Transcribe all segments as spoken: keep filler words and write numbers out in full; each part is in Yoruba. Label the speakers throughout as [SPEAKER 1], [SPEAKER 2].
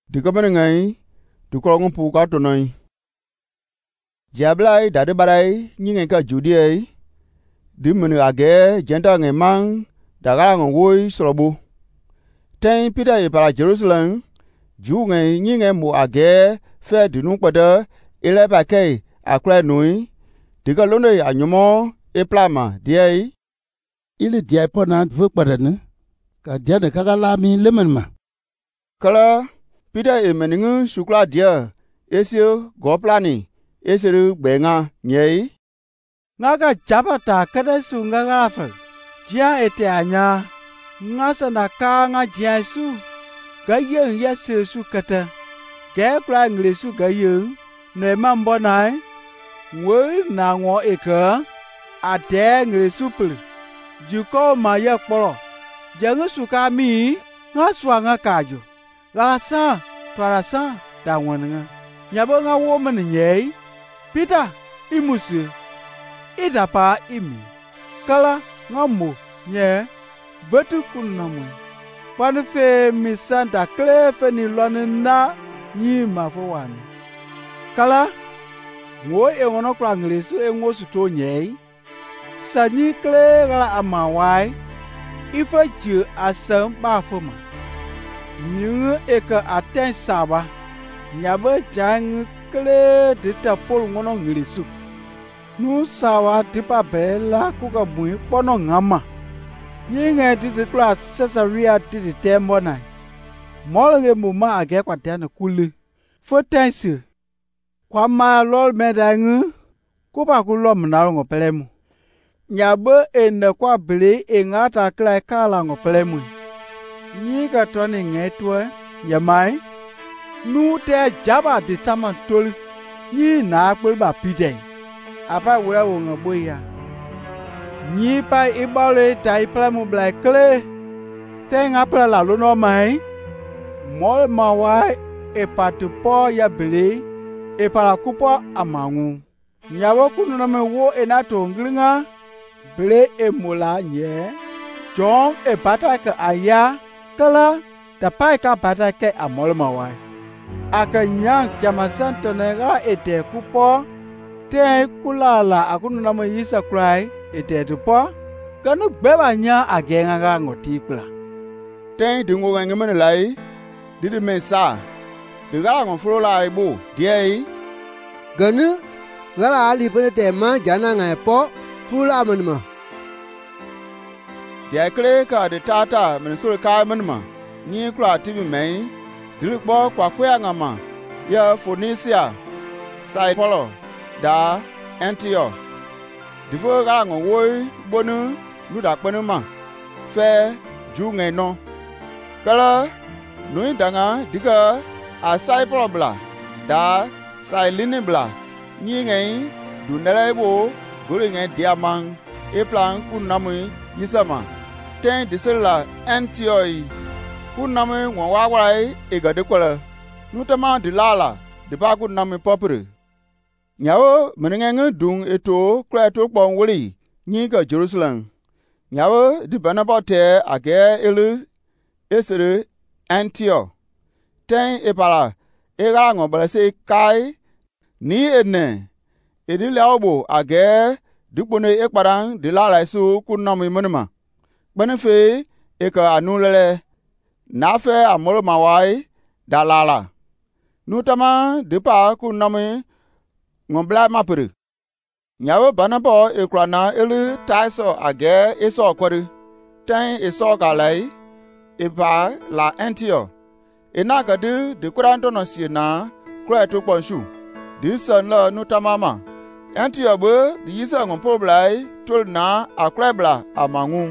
[SPEAKER 1] di ka ben ngai du ko ngum pu ka to noi jablai da de barai nyi ngai ka Judea di men age jenda ngai mang da ga ngoi woi sorobu ten Peter e para Jerusalem ju ngai nyi ngai mu age fe du nu pada ele ba kai akra nui di ka londe anyomo e plama diai
[SPEAKER 2] ili diai pona vu pada ne ka dia de ka la mi lemen ma
[SPEAKER 1] kala Peter e meningu sukla dia esio go plani esiru benga nyei
[SPEAKER 3] nga ga jabata kada su nga ga fa dia ete anya nga sana ka nga dia su ga yen ya se su kata ke kra ngre su ga yen ne mambo nai wo na ngo e ka ate ngre su pul ju ko ma ya poro jang su ka mi nga swa nga ka ju la sa twara sa da won nga nya bo nga wo man nyei Peter imusu ida pa imi kala nga mo nye vetu kunamu panu fe mi santa klefe ni lona na ni ma fo wan kala wo e wono kwa ngresu e ngo su to nyei sani kle gala amawai ifa ju asam ba fo ma nyu e ka aten saba nyabe jang kle de ta pol ngono ngresu nu sawa tipa bela ku ka mui pono ngama nyinga di de class Caesarea di de tembo na molge mu ma age kwata na kulu fo tense kwa ma lol medangu ku ba ku lo mna ngo pelemu nyabe ene kwa ble engata kla kala ngo pelemu nyi ka toni ngetwe yamai nu te jaba de tamantoli nyi na kpel ba pide apa wura wo ngabo ya nyi pa ibale tai plamu blai kle ten apla la lo no mai mol mawai e patu po ya bele e para kupo amangu nyawo kunu na me wo e na to nglinga bele e mola nye jong e pata ka aya kala da pai ka pata ke amol mawai akanya jamasan to nega e te kupo te kulala akunu na mo yisa krai ete dupo kanu beba nya agenga ga ngoti kula
[SPEAKER 1] ten dingo ngai men lai didi me sa de ga ngon flo lai bu diei
[SPEAKER 4] ganu gala ali pene te ma jana ngai po fula man ma
[SPEAKER 1] dia kle ka de tata men sul ka man ma ni kra tibi mai dilik bo kwa kwa ngama ya Phoenicia sai polo da Antioch difo ga ngo woi bonu nu da penu ma fe ju ngai no kala nu danga diga a sai probla da sai linebla ni ngai du nere bo gori ngai diamang e plan kun namu yisama ten disela Antioch kun namu wa wa wai e ga de kwala nu tama dilala de ba kun namu popre nyawo menenge dung eto kra to pon woli nyi ka Jerusalem nyawo di banabote age elu esere Antioch ten epara era ngo balase kai ni ene edi laobo age dipone ekparang dilala su kunnamu menema benefe e ka anulele nafe amolo mawai dalala nutama dipa kunnamu ngombla mapuru nyawo banabo ekrana elu taiso age eso kwari ten eso galai eba la Antioch enaga de de kuranto no sina kra to ponshu di san la nutamama Antioch bo di yisa ngompo blai tolna akrabla amangu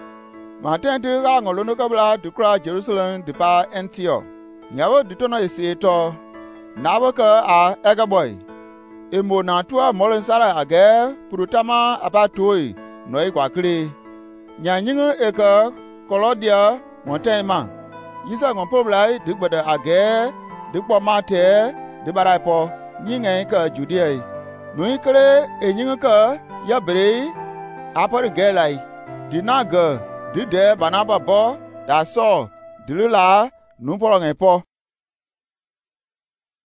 [SPEAKER 1] matente ga ngolo no kabla de kra Jerusalem de pa Antioch nyawo ditono esieto naboka a egaboy emo na tua molen sara age purutama abatoi noi kwakre nyanyinga eka Kolodia montema yisa ngompo blai digbada age digbo mate de baraipo nyinga ka Judea noi kre enyinga ka yabre apar gelai dinaga dide banaba bo da so dilula nu poro ngepo